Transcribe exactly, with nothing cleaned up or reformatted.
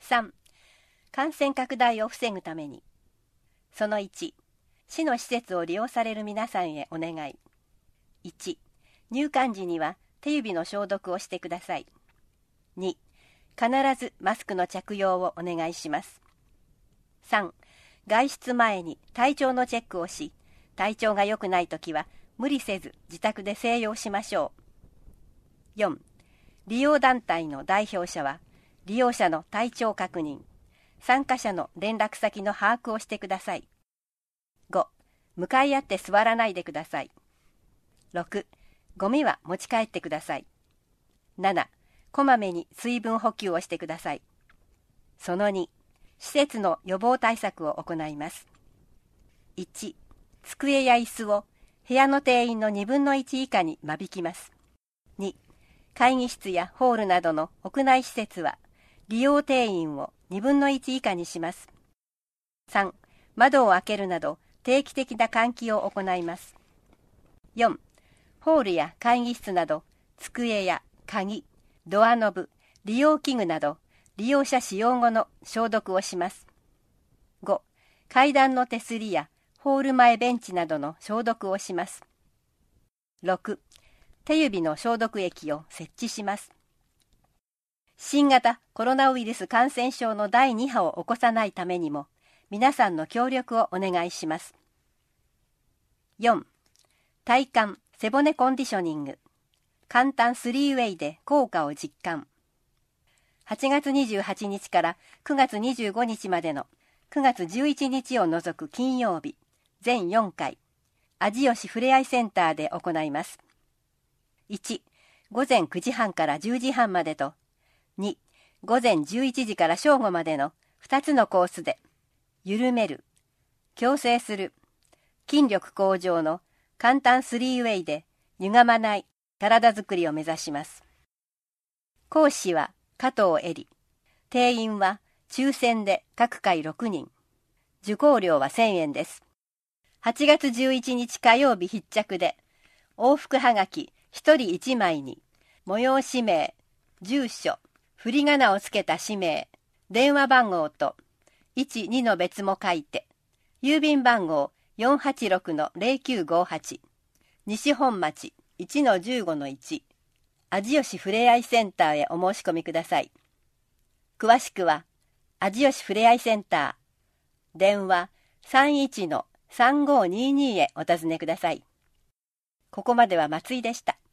さん、感染拡大を防ぐために。そのいち、市の施設を利用される皆さんへお願い。いち、入館時には手指の消毒をしてください。に、必ずマスクの着用をお願いします。さん、外出前に体調のチェックをし、体調が良くないときは無理せず自宅で静養しましょう。よん、利用団体の代表者は利用者の体調確認、参加者の連絡先の把握をしてください。ご、向かい合って座らないでください。ろく、ゴミは持ち帰ってください。なな、こまめに水分補給をしてください。そのに、施設の予防対策を行います。いち、机や椅子を部屋の定員のにぶんのいち以下に間引きます。に、会議室やホールなどの屋内施設は利用定員をにぶんのいち以下にします。さん、窓を開けるなど定期的な換気を行います。よん、ホールや会議室など机や鍵、ドアノブ、利用器具など利用者使用後の消毒をします。ご、階段の手すりやホール前ベンチなどの消毒をします。ろく、手指の消毒液を設置します。新型コロナウイルス感染症のだいに波を起こさないためにも皆さんの協力をお願いします。よん、体幹背骨コンディショニング、簡単スリーウェイで効果を実感。はちがつにじゅうはちにちからくがつにじゅうごにちまでのくがつじゅういちにちを除く金曜日、全よんかい、味吉ふれあいセンターで行います。いち、午前くじはんからじゅうじはんまでと、に、午前じゅういちじから正午までのふたつのコースで、緩める、矯正する、筋力向上の簡単スリーウェイで歪まない体づくりを目指します。講師は加藤恵里。定員は抽選で各回ろくにん。受講料はせんえんです。はちがつじゅういちにち火曜日必着で、往復はがきひとりいちまいに、催し名、住所、振り仮名をつけた氏名、電話番号と、いち、にの別も書いて、郵便番号 よんはちろくのぜろきゅうごはち、西本町 いちのじゅうごのいち、味吉ふれあいセンターへお申し込みください。詳しくは、味吉ふれあいセンター、電話 さんいちのさんごーにーにー へお尋ねください。ここまでは松井でした。